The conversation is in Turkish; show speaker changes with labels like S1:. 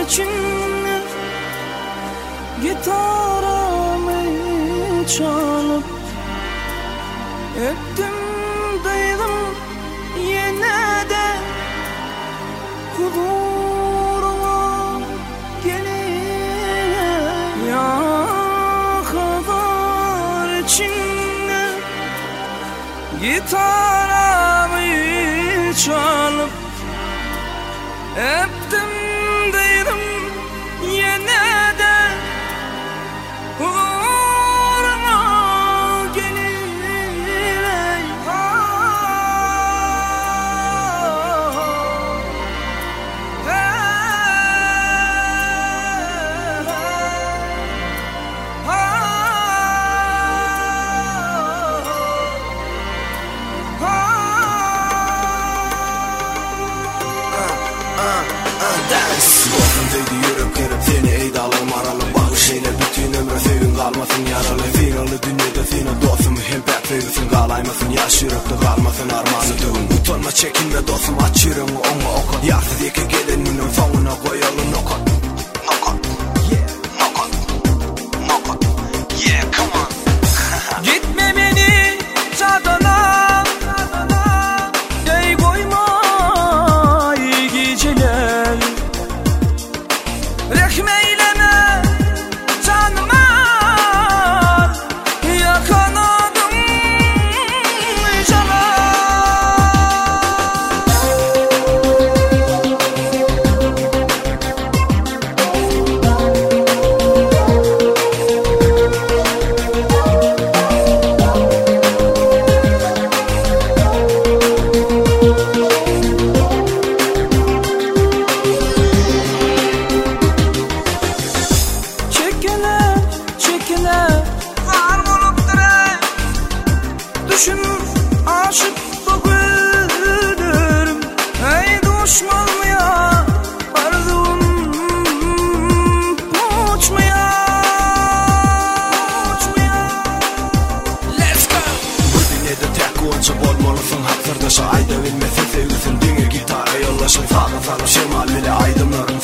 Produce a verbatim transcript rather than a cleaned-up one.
S1: içinde gitarımı çalıp ettim daydım yine de huzuruma gelin ya kadar içinde gitarımı çalıp ettim daydım yine de huzuruma gelin
S2: Dostumdaydı yürüp gelip seni eydalım aralı Bağış eyle bütün ömrü sevin kalmasın yaralı Finalı dünyada senin dostum hem pek verirsin Kalaymasın yaş yürekte kalmasın armanı düğün Utanma çekinme dostum aç yüreğini onunla okat Yaksız iki gelininin sonuna koyalım nokat Nokat, yeah, nokat, nokat, yeah, come on
S1: Gitme beni çadana Ey koyma iyi geceler Rehm eyleme canıma yakaladım cana Düşün aşık bakıyorum Ey düşmanlığa arzum uçmaya Let's go
S2: Bu dünyada tek oyuncak olmalısın Hazırda şahide bilmesin sevgisin Dünya gitara yollaşın Sağda sarı şemal bile aydınlar